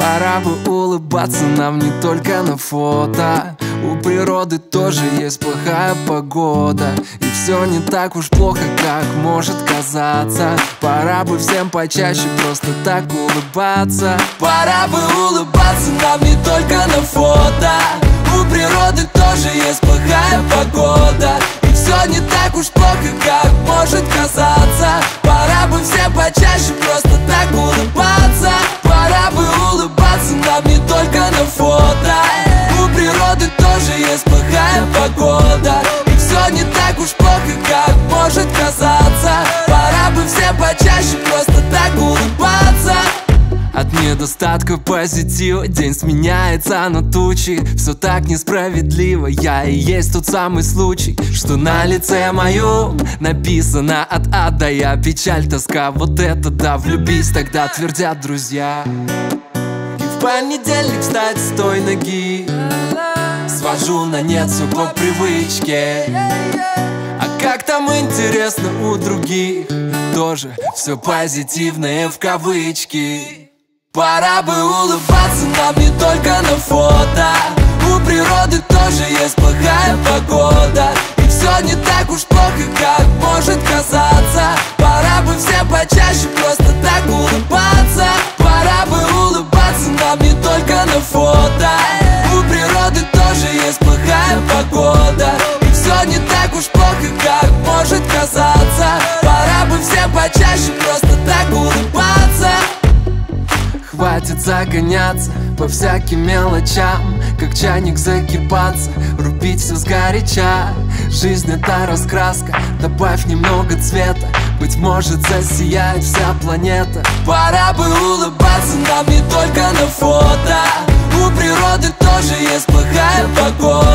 Пора бы улыбаться нам не только на фото. У природы тоже есть плохая погода, и все не так уж плохо, как может казаться. Пора бы всем почаще просто так улыбаться. Пора бы улыбаться нам не только на фото. У природы тоже есть плохая погода, и все не так уж плохо, как может казаться. Пора бы всем почаще просто так улыбаться. Пора бы улыбаться нам не только на фото. У природы тоже есть плохая погода, и все не так уж плохо, как может казаться. Пора бы всем почаще просто так улыбаться. От недостатка позитива день сменяется на тучи. Все так несправедливо, я и есть тот самый случай, что на лице моем написано от ада. Я печаль, тоска, вот это да, влюбись, тогда твердят друзья. И в понедельник встать с той ноги свожу на нет все по привычке. А как там интересно у других, тоже все позитивное в кавычки. Пора бы улыбаться нам не только на фото. У природы тоже есть плохая погода, и все не так уж плохо, как может казаться. Пора бы всем почаще просто так улыбаться. Пора бы улыбаться нам не только на фото. У природы тоже есть плохая погода, и все не так уж плохо, как может казаться. Пора бы всем почаще просто так улыбаться. Хватит загоняться по всяким мелочам, как чайник закипаться, рубить все сгоряча. Жизнь это раскраска, добавь немного цвета, быть может засияет вся планета. Пора бы улыбаться нам не только на фото. У природы тоже есть плохая погода,